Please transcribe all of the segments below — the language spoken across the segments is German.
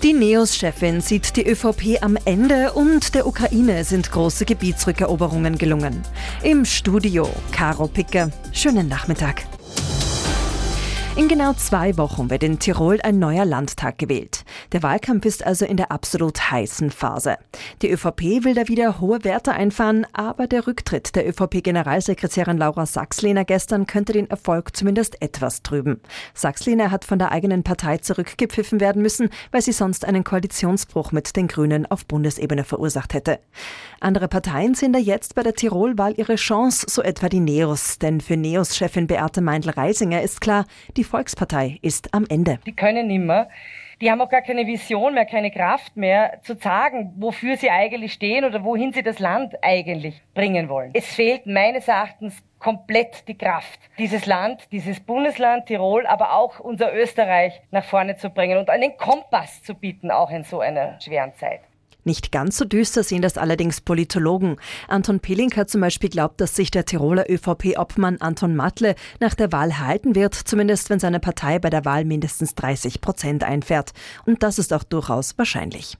Die NEOS-Chefin sieht die ÖVP am Ende und der Ukraine sind große Gebietsrückeroberungen gelungen. Im Studio Caro Picker. Schönen Nachmittag. In genau 2 Wochen wird in Tirol ein neuer Landtag gewählt. Der Wahlkampf ist also in der absolut heißen Phase. Die ÖVP will da wieder hohe Werte einfahren, aber der Rücktritt der ÖVP-Generalsekretärin Laura Saxlehner gestern könnte den Erfolg zumindest etwas trüben. Saxlehner hat von der eigenen Partei zurückgepfiffen werden müssen, weil sie sonst einen Koalitionsbruch mit den Grünen auf Bundesebene verursacht hätte. Andere Parteien sehen da jetzt bei der Tirol-Wahl ihre Chance, so etwa die NEOS. Denn für NEOS-Chefin Beate Meindl-Reisinger ist klar, die Volkspartei ist am Ende. Die können nimmer. Die haben auch gar keine Vision mehr, keine Kraft mehr, zu sagen, wofür sie eigentlich stehen oder wohin sie das Land eigentlich bringen wollen. Es fehlt meines Erachtens komplett die Kraft, dieses Land, dieses Bundesland Tirol, aber auch unser Österreich nach vorne zu bringen und einen Kompass zu bieten, auch in so einer schweren Zeit. Nicht ganz so düster sehen das allerdings Politologen. Anton Pelling hat zum Beispiel glaubt, dass sich der Tiroler ÖVP-Obmann Anton Matle nach der Wahl halten wird, zumindest wenn seine Partei bei der Wahl mindestens 30% einfährt. Und das ist auch durchaus wahrscheinlich.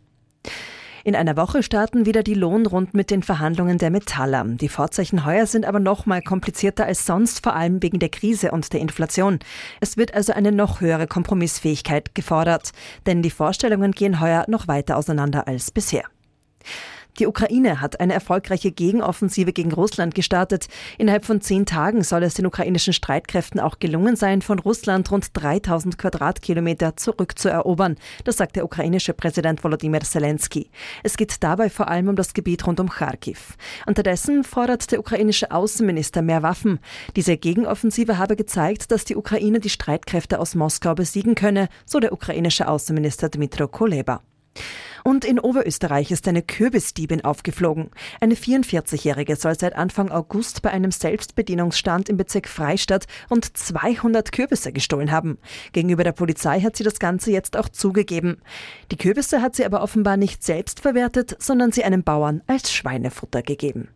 In einer Woche starten wieder die Lohnrunden mit den Verhandlungen der Metaller. Die Vorzeichen heuer sind aber noch mal komplizierter als sonst, vor allem wegen der Krise und der Inflation. Es wird also eine noch höhere Kompromissfähigkeit gefordert, denn die Vorstellungen gehen heuer noch weiter auseinander als bisher. Die Ukraine hat eine erfolgreiche Gegenoffensive gegen Russland gestartet. Innerhalb von 10 Tagen soll es den ukrainischen Streitkräften auch gelungen sein, von Russland rund 3000 Quadratkilometer zurückzuerobern. Das sagt der ukrainische Präsident Volodymyr Zelensky. Es geht dabei vor allem um das Gebiet rund um Charkiw. Unterdessen fordert der ukrainische Außenminister mehr Waffen. Diese Gegenoffensive habe gezeigt, dass die Ukraine die Streitkräfte aus Moskau besiegen könne, so der ukrainische Außenminister Dmytro Kuleba. Und in Oberösterreich ist eine Kürbisdiebin aufgeflogen. Eine 44-Jährige soll seit Anfang August bei einem Selbstbedienungsstand im Bezirk Freistadt rund 200 Kürbisse gestohlen haben. Gegenüber der Polizei hat sie das Ganze jetzt auch zugegeben. Die Kürbisse hat sie aber offenbar nicht selbst verwertet, sondern sie einem Bauern als Schweinefutter gegeben.